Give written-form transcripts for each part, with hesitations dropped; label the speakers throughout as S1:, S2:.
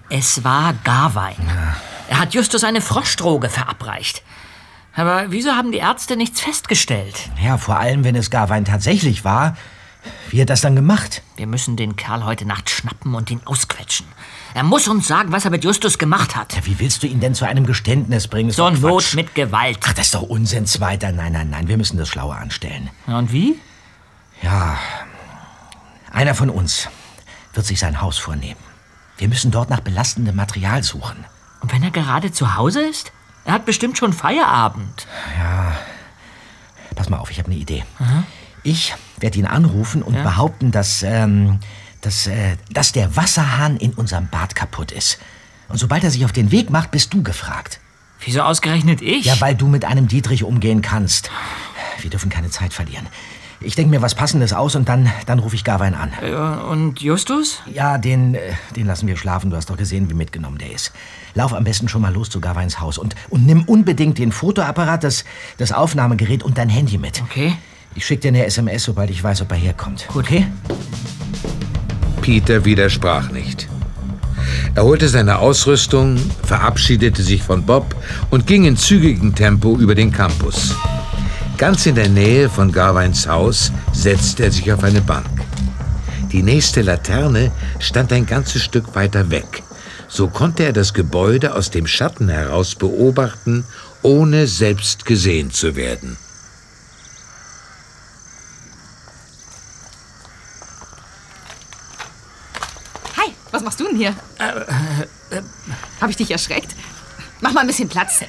S1: Es war Gawain. Ja. Er hat Justus eine Froschdroge verabreicht. Aber wieso haben die Ärzte nichts festgestellt?
S2: Ja, vor allem, wenn es Gawain tatsächlich war. Wie hat das dann gemacht?
S1: Wir müssen den Kerl heute Nacht schnappen und ihn ausquetschen. Er muss uns sagen, was er mit Justus gemacht hat.
S2: Ja, wie willst du ihn denn zu einem Geständnis bringen?
S1: Zur Not mit Gewalt.
S2: Ach, das ist doch Unsinn, Zweiter. Nein, wir müssen das schlauer anstellen.
S1: Und wie?
S2: Ja, einer von uns wird sich sein Haus vornehmen. Wir müssen dort nach belastendem Material suchen.
S1: Und wenn er gerade zu Hause ist? Er hat bestimmt schon Feierabend.
S2: Ja, pass mal auf, ich habe eine Idee. Aha. Ich werde ihn anrufen und behaupten, dass der Wasserhahn in unserem Bad kaputt ist. Und sobald er sich auf den Weg macht, bist du gefragt.
S1: Wieso ausgerechnet ich?
S2: Ja, weil du mit einem Dietrich umgehen kannst. Wir dürfen keine Zeit verlieren. Ich denke mir was Passendes aus und dann rufe ich Gawain an.
S1: Und Justus?
S2: Ja, den lassen wir schlafen. Du hast doch gesehen, wie mitgenommen der ist. Lauf am besten schon mal los zu Gawains Haus und nimm unbedingt den Fotoapparat, das Aufnahmegerät und dein Handy mit.
S1: Okay.
S2: Ich schicke dir eine SMS, sobald ich weiß, ob er herkommt.
S1: Gut.
S2: Okay?
S3: Peter widersprach nicht. Er holte seine Ausrüstung, verabschiedete sich von Bob und ging in zügigem Tempo über den Campus. Ganz in der Nähe von Gawains Haus setzte er sich auf eine Bank. Die nächste Laterne stand ein ganzes Stück weiter weg. So konnte er das Gebäude aus dem Schatten heraus beobachten, ohne selbst gesehen zu werden.
S4: Hi, was machst du denn hier? Hab ich dich erschreckt? Mach mal ein bisschen Platz.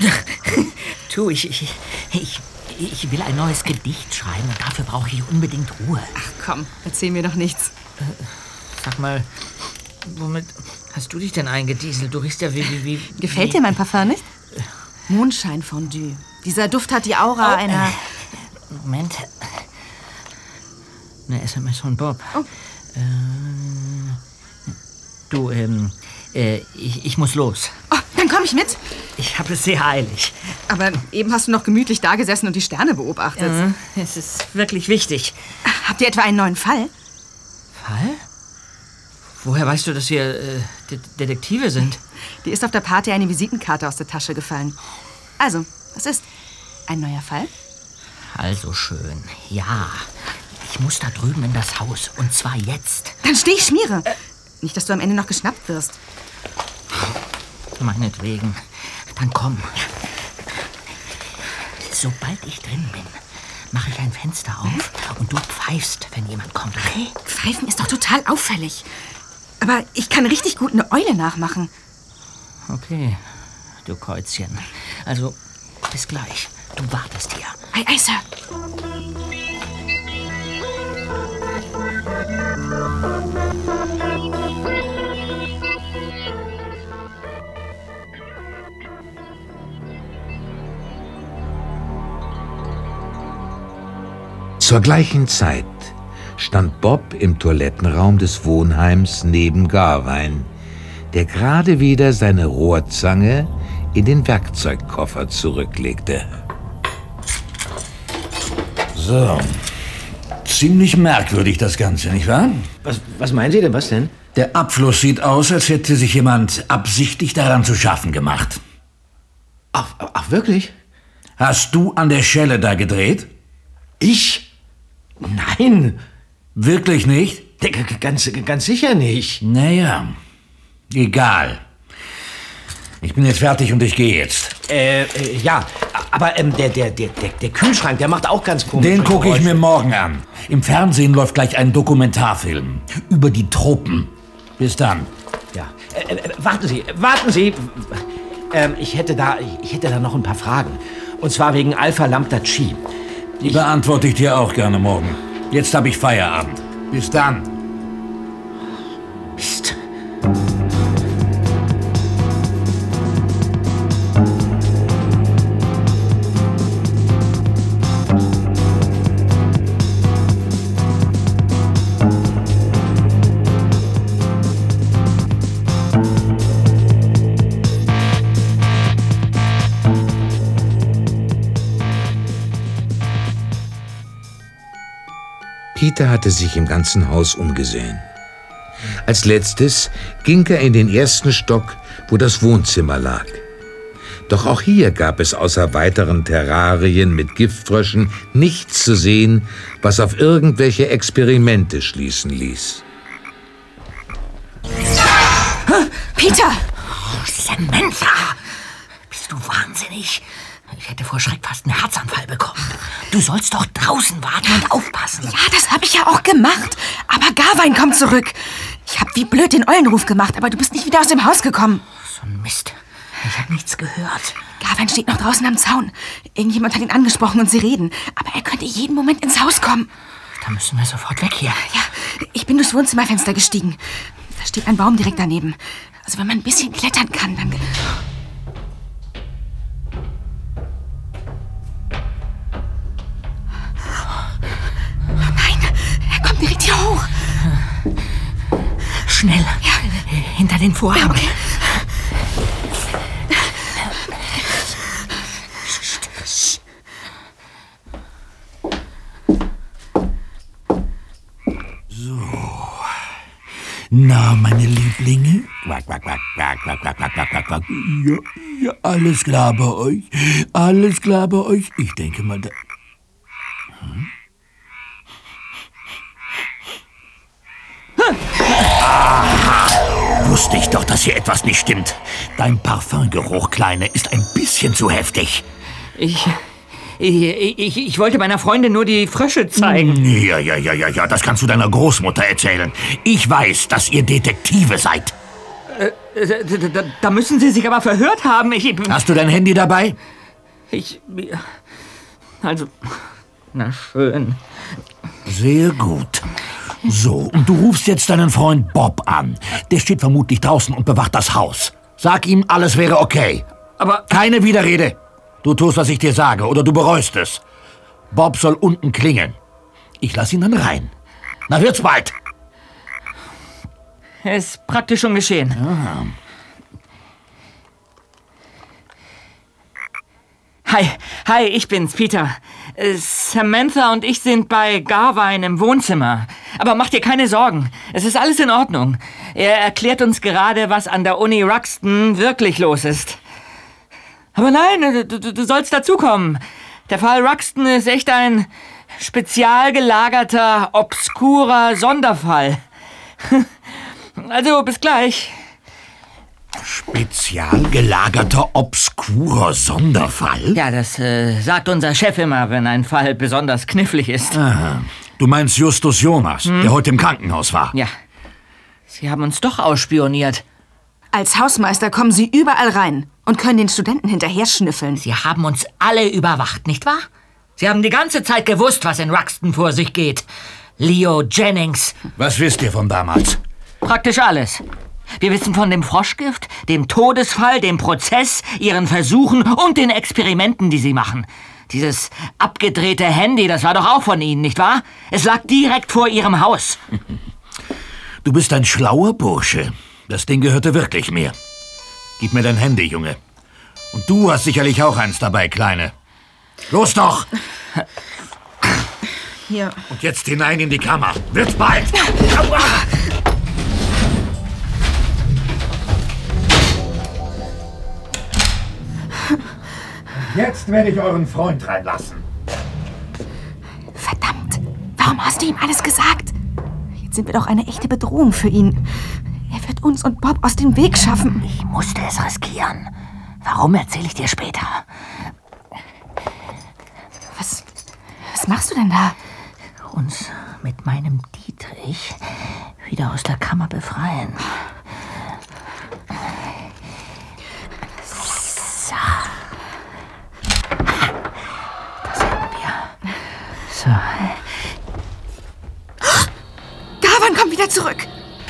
S1: Ich will ein neues Gedicht schreiben und dafür brauche ich unbedingt Ruhe.
S4: Ach komm, erzähl mir doch nichts.
S1: Sag mal, womit hast du dich denn eingedieselt? Du riechst ja wie...
S4: Gefällt dir mein Parfum nicht? Mondscheinfondue. Dieser Duft hat die Aura einer...
S1: Moment. Eine SMS von Bob.
S4: Oh.
S1: Ich muss los.
S4: Oh, dann komm ich mit.
S1: Ich habe es sehr eilig.
S4: Aber eben hast du noch gemütlich dagesessen und die Sterne beobachtet.
S1: Es ist wirklich wichtig.
S4: Habt ihr etwa einen neuen Fall?
S1: Fall? Woher weißt du, dass wir Detektive sind?
S4: Dir ist auf der Party eine Visitenkarte aus der Tasche gefallen. Also, was ist? Ein neuer Fall?
S1: Also schön, ja. Ich muss da drüben in das Haus. Und zwar jetzt.
S4: Dann steh ich schmiere. Nicht, dass du am Ende noch geschnappt wirst.
S1: Meinetwegen. Dann komm. Sobald ich drin bin, mache ich ein Fenster auf und du pfeifst, wenn jemand kommt, okay?
S4: Pfeifen ist doch total auffällig. Aber ich kann richtig gut eine Eule nachmachen.
S1: Okay, du Käuzchen. Also, bis gleich. Du wartest hier.
S4: Ei, Sir.
S3: Zur gleichen Zeit stand Bob im Toilettenraum des Wohnheims neben Gawain, der gerade wieder seine Rohrzange in den Werkzeugkoffer zurücklegte.
S5: So, ziemlich merkwürdig das Ganze, nicht wahr?
S2: Was meinen Sie denn, was denn?
S5: Der Abfluss sieht aus, als hätte sich jemand absichtlich daran zu schaffen gemacht.
S2: Ach wirklich?
S5: Hast du an der Schelle da gedreht?
S2: Ich? Nein.
S5: Wirklich nicht?
S2: Ganz sicher nicht.
S5: Naja, egal. Ich bin jetzt fertig und ich gehe jetzt.
S2: Ja, aber der Kühlschrank, der macht auch ganz komisch.
S5: Den gucke ich mir morgen an. Im Fernsehen läuft gleich ein Dokumentarfilm über die Tropen. Bis dann.
S2: Ja. Warten Sie. Ich hätte da noch ein paar Fragen. Und zwar wegen Alpha Lambda Chi.
S5: Die beantworte ich dir auch gerne morgen. Jetzt habe ich Feierabend. Bis dann.
S2: Mist.
S3: Peter hatte sich im ganzen Haus umgesehen. Als letztes ging er in den ersten Stock, wo das Wohnzimmer lag. Doch auch hier gab es außer weiteren Terrarien mit Giftfröschen nichts zu sehen, was auf irgendwelche Experimente schließen ließ.
S4: Peter!
S1: Oh, Samantha! Bist du wahnsinnig? Ich hätte vor Schreck fast einen Herzanfall bekommen. Du sollst doch draußen warten und aufpassen.
S4: Ja, das habe ich ja auch gemacht. Aber Gawain kommt zurück. Ich habe wie blöd den Eulenruf gemacht, aber du bist nicht wieder aus dem Haus gekommen.
S1: So ein Mist. Ich habe nichts gehört.
S4: Gawain steht noch draußen am Zaun. Irgendjemand hat ihn angesprochen und sie reden. Aber er könnte jeden Moment ins Haus kommen.
S1: Da müssen wir sofort weg hier.
S4: Ja, ich bin durchs Wohnzimmerfenster gestiegen. Da steht ein Baum direkt daneben. Also wenn man ein bisschen klettern kann, dann... Nein, er kommt direkt hier hoch.
S1: Schnell. Ja. Hinter den Vorhang. Okay.
S5: Na, meine Lieblinge? Quack, quack, quack, quack, quack, quack, quack, quack, quack. Ja, alles klar bei euch. Alles klar bei euch. Ich denke mal, da... Aha, wusste ich doch, dass hier etwas nicht stimmt. Dein Parfümgeruch, Kleine, ist ein bisschen zu heftig.
S1: Ich wollte meiner Freundin nur die Frösche zeigen.
S5: Ja, das kannst du deiner Großmutter erzählen. Ich weiß, dass ihr Detektive seid.
S1: Da müssen Sie sich aber verhört haben.
S5: Hast du dein Handy dabei?
S1: Also, na schön.
S5: Sehr gut. So, und du rufst jetzt deinen Freund Bob an. Der steht vermutlich draußen und bewacht das Haus. Sag ihm, alles wäre okay.
S1: Aber...
S5: Keine Widerrede. Du tust, was ich dir sage, oder du bereust es. Bob soll unten klingeln. Ich lass ihn dann rein. Na, wird's bald.
S1: Ist praktisch schon geschehen.
S5: Ja.
S1: Hi, ich bin's, Peter. Samantha und ich sind bei Gawain im Wohnzimmer. Aber mach dir keine Sorgen. Es ist alles in Ordnung. Er erklärt uns gerade, was an der Uni Ruxton wirklich los ist. Aber nein, du sollst dazukommen. Der Fall Ruxton ist echt ein spezial gelagerter, obskurer Sonderfall. Also, bis gleich.
S5: Spezial gelagerter, obskurer Sonderfall?
S1: Ja, das sagt unser Chef immer, wenn ein Fall besonders knifflig ist.
S5: Aha. Du meinst Justus Jonas, der heute im Krankenhaus war?
S1: Ja. Sie haben uns doch ausspioniert.
S4: Als Hausmeister kommen Sie überall rein und können den Studenten hinterher schnüffeln.
S1: Sie haben uns alle überwacht, nicht wahr? Sie haben die ganze Zeit gewusst, was in Ruxton vor sich geht. Leo Jennings.
S5: Was wisst ihr von damals?
S1: Praktisch alles. Wir wissen von dem Froschgift, dem Todesfall, dem Prozess, ihren Versuchen und den Experimenten, die sie machen. Dieses abgedrehte Handy, das war doch auch von Ihnen, nicht wahr? Es lag direkt vor Ihrem Haus.
S5: Du bist ein schlauer Bursche. Das Ding gehörte wirklich mir. Gib mir dein Handy, Junge. Und du hast sicherlich auch eins dabei, Kleine. Los doch!
S4: Hier.
S5: Und jetzt hinein in die Kammer. Wird's bald! Aua! Jetzt werde ich euren Freund reinlassen.
S4: Verdammt! Warum hast du ihm alles gesagt? Jetzt sind wir doch eine echte Bedrohung für ihn. Er wird uns und Bob aus dem Weg schaffen.
S1: Ich musste es riskieren. Warum, erzähle ich dir später.
S4: Was machst du denn da?
S1: Uns mit meinem Dietrich wieder aus der Kammer befreien. So. Das hätten wir. So.
S4: Gawain kommt wieder zurück.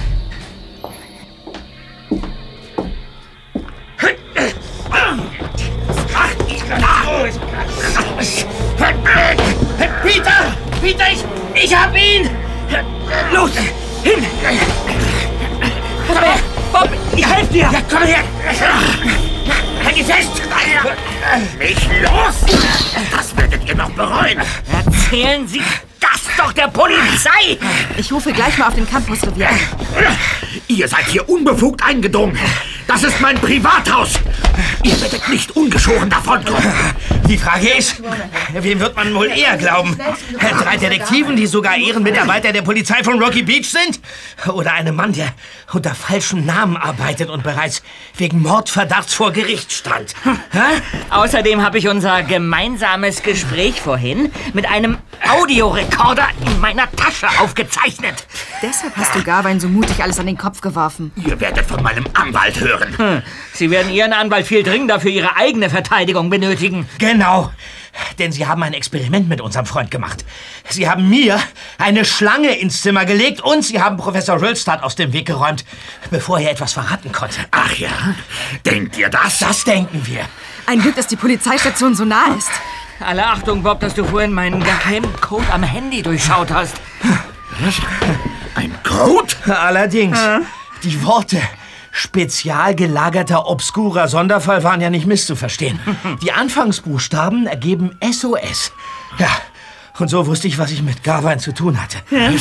S1: Peter, ich hab ihn! Los, hin! Komm her, Bob, ich helfe dir! Ja, komm her! Halt dich fest!
S5: Nicht los! Das werdet ihr noch bereuen!
S1: Erzählen Sie
S2: das doch der Polizei!
S4: Ich rufe gleich mal auf dem Campusrevier an.
S5: Ihr seid hier unbefugt eingedrungen. Das ist mein Privathaus. Ihr werdet nicht ungeschoren davonkommen.
S2: Die Frage ist, wem wird man wohl eher glauben? 3 Detektiven, die sogar Ehrenmitarbeiter der Polizei von Rocky Beach sind? Oder einem Mann, der unter falschem Namen arbeitet und bereits wegen Mordverdachts vor Gericht stand?
S1: Außerdem habe ich unser gemeinsames Gespräch vorhin mit einem Audiorekorder in meiner Tasche aufgezeichnet.
S4: Deshalb hast du Garwein so mutig alles an den Kopf geworfen.
S5: Ihr werdet von meinem Anwalt hören.
S1: Sie werden Ihren Anwalt viel dringender für Ihre eigene Verteidigung benötigen.
S2: Genau. Denn Sie haben ein Experiment mit unserem Freund gemacht. Sie haben mir eine Schlange ins Zimmer gelegt und Sie haben Professor Röllstadt aus dem Weg geräumt, bevor er etwas verraten konnte.
S5: Ach ja? Denkt ihr das?
S2: Das denken wir.
S4: Ein Glück, dass die Polizeistation so nah ist.
S1: Alle Achtung, Bob, dass du vorhin meinen geheimen Code am Handy durchschaut hast.
S5: Was? Ein Code?
S2: Allerdings. Die Worte spezial gelagerter obskurer Sonderfall waren ja nicht misszuverstehen. Die Anfangsbuchstaben ergeben SOS. Ja, und so wusste ich, was ich mit Garwein zu tun hatte.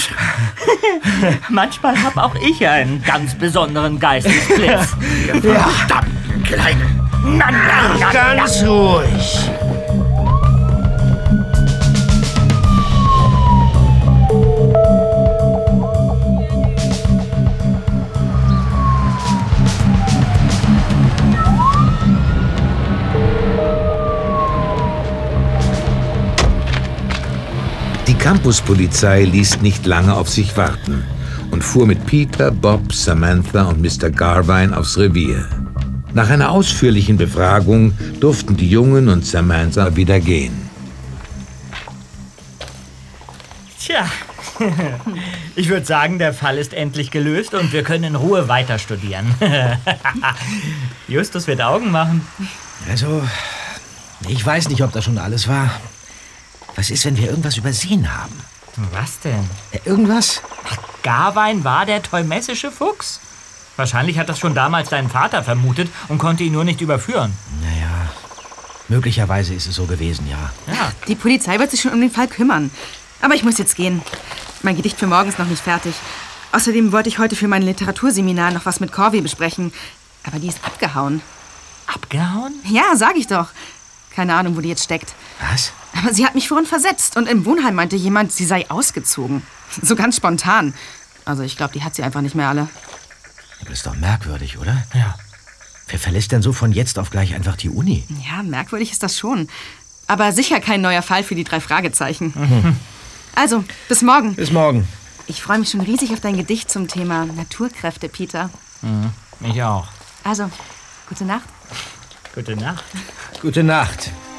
S1: Manchmal habe auch ich einen ganz besonderen Geistesblitz.
S5: Ihr verdammten Kleinen.
S2: Ganz ruhig.
S3: Die Campuspolizei ließ nicht lange auf sich warten und fuhr mit Peter, Bob, Samantha und Mr. Garvine aufs Revier. Nach einer ausführlichen Befragung durften die Jungen und Samantha wieder gehen.
S1: Tja, ich würde sagen, der Fall ist endlich gelöst und wir können in Ruhe weiter studieren. Justus wird Augen machen.
S2: Also, ich weiß nicht, ob das schon alles war. Was ist, wenn wir irgendwas übersehen haben?
S1: Was denn?
S2: Irgendwas?
S1: Garwein war der teumessische Fuchs. Wahrscheinlich hat das schon damals dein Vater vermutet und konnte ihn nur nicht überführen.
S2: Naja, möglicherweise ist es so gewesen, ja.
S1: Ja.
S4: Die Polizei wird sich schon um den Fall kümmern. Aber ich muss jetzt gehen. Mein Gedicht für morgen ist noch nicht fertig. Außerdem wollte ich heute für mein Literaturseminar noch was mit Corvi besprechen. Aber die ist abgehauen.
S1: Abgehauen?
S4: Ja, sag ich doch. Keine Ahnung, wo die jetzt steckt.
S2: Was?
S4: Aber sie hat mich vorhin versetzt und im Wohnheim meinte jemand, sie sei ausgezogen. So ganz spontan. Also ich glaube, die hat sie einfach nicht mehr alle.
S2: Das ist doch merkwürdig, oder?
S1: Ja.
S2: Wer verlässt denn so von jetzt auf gleich einfach die Uni?
S4: Ja, merkwürdig ist das schon. Aber sicher kein neuer Fall für die 3 Fragezeichen. Also, bis morgen.
S2: Bis morgen.
S4: Ich freue mich schon riesig auf dein Gedicht zum Thema Naturkräfte, Peter.
S1: Ich auch.
S4: Also, gute Nacht.
S1: Gute Nacht.
S2: Gute Nacht.